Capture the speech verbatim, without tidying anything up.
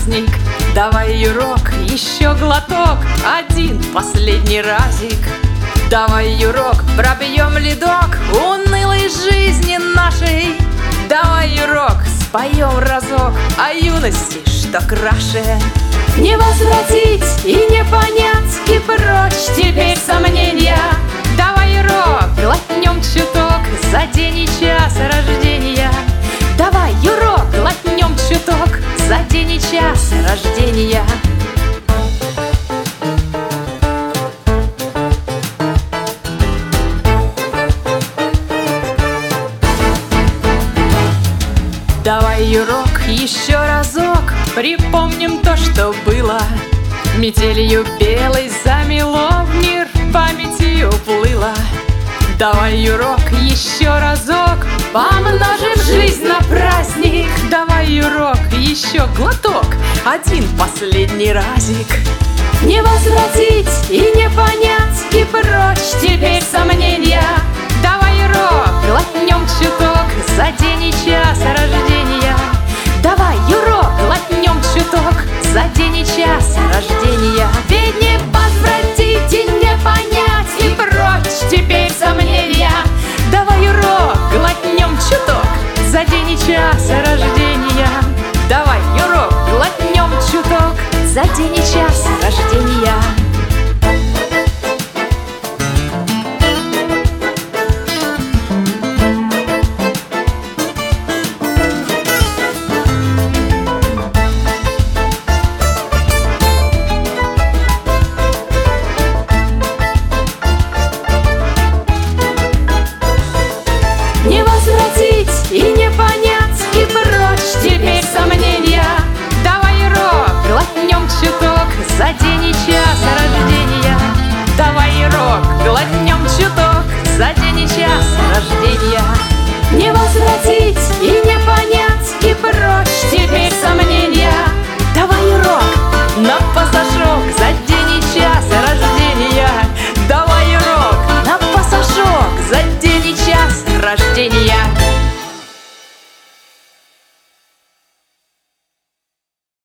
праздник. Давай, урок, еще глоток, один последний разик. Давай, урок, пробьем ледок унылой жизни нашей. Давай, урок, споем разок о юности, что краше. Не возвратить и не понять, и прочь теперь сомнения. Давай, урок, глотнем чуток за день и час рождения. Давай, урок, глотнем чуток за день и час рождения. Давай, урок, еще разок припомним то, что было. Метелью белой замело, в мир памяти уплыло. Давай, урок, еще разок помножим жизнь на праздник. Давай, урок, еще глоток, один последний разик. Не возвратить и не понять, и прочь теперь сомнения. Давай, урок, глотнем чуток за день и час рождения. Давай, урок, глотнем чуток за день и час